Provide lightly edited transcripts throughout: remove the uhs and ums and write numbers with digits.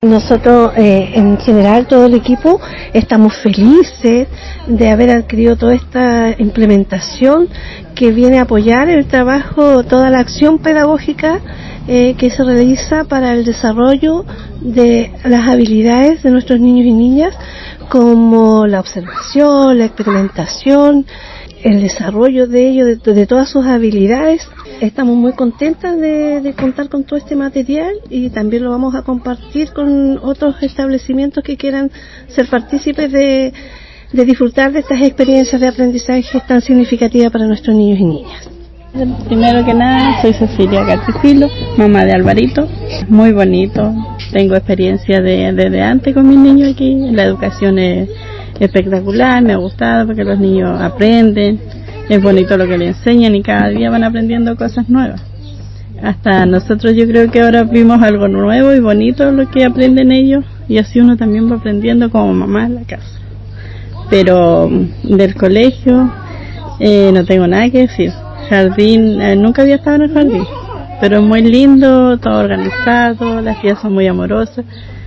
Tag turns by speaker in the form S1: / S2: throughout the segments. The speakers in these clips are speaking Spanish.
S1: Nosotros, en general, todo el equipo, estamos felices de haber adquirido toda esta implementación que viene a apoyar el trabajo, toda la acción pedagógica que se realiza para el desarrollo de las habilidades de nuestros niños y niñas, como la observación, la experimentación, el desarrollo de ellos, de todas sus habilidades. Estamos muy contentas de contar con todo este material y también lo vamos a compartir con otros establecimientos que quieran ser partícipes de disfrutar de estas experiencias de aprendizaje tan significativas para nuestros niños y niñas.
S2: Primero que nada, soy Cecilia Carticilo, mamá de Alvarito. Muy bonito, tengo experiencia desde antes con mis niños aquí. La educación es espectacular, me ha gustado porque los niños aprenden, es bonito lo que les enseñan y cada día van aprendiendo cosas nuevas. Hasta nosotros yo creo que ahora vimos algo nuevo y bonito lo que aprenden ellos, y así uno también va aprendiendo como mamá en la casa. Pero del colegio no tengo nada que decir. Jardín, nunca había estado en el jardín, pero es muy lindo, todo organizado, las tías son muy amorosas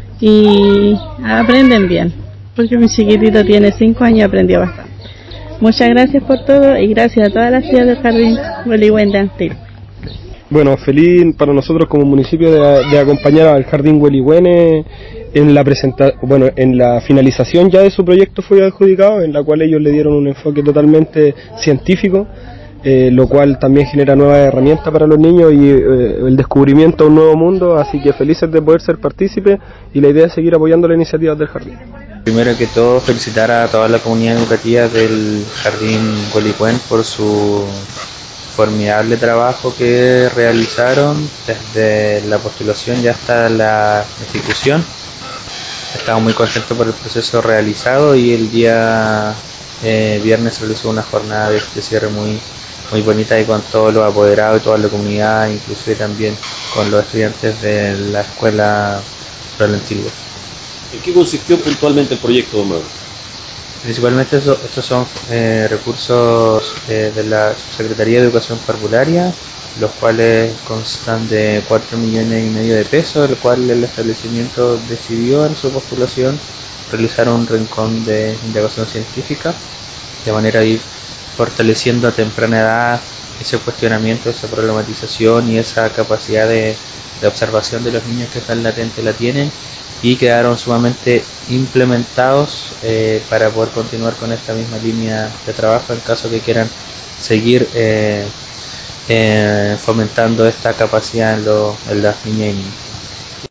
S2: y aprenden bien, porque mi chiquitito tiene 5 años y aprendió bastante. Muchas gracias por todo y gracias a todas las tías del Jardín Huelihuén Antil.
S3: Bueno, feliz para nosotros como municipio de acompañar al Jardín Huelihuén en la finalización ya de su proyecto fue adjudicado, en la cual ellos le dieron un enfoque totalmente científico, lo cual también genera nuevas herramientas para los niños y el descubrimiento de un nuevo mundo, así que felices de poder ser partícipes y la idea es seguir apoyando las iniciativas del jardín.
S4: Primero que todo, felicitar a toda la comunidad educativa del Jardín Huelihuén por su formidable trabajo que realizaron desde la postulación ya hasta la ejecución. Estamos muy contentos por el proceso realizado y el día viernes se realizó una jornada de cierre muy bonita y con todos los apoderados y toda la comunidad, inclusive también con los estudiantes de la escuela rural antigua.
S5: ¿En qué consistió puntualmente el proyecto, don Mauro?
S4: Principalmente estos son recursos de la Secretaría de Educación Parvularia, los cuales constan de 4,5 millones de pesos, el cual el establecimiento decidió en su postulación realizar un rincón de indagación científica, de manera de ir fortaleciendo a temprana edad ese cuestionamiento, esa problematización y esa capacidad de observación de los niños que tan latente la tienen, y quedaron sumamente implementados para poder continuar con esta misma línea de trabajo en caso que quieran seguir fomentando esta capacidad en las niñas y niños.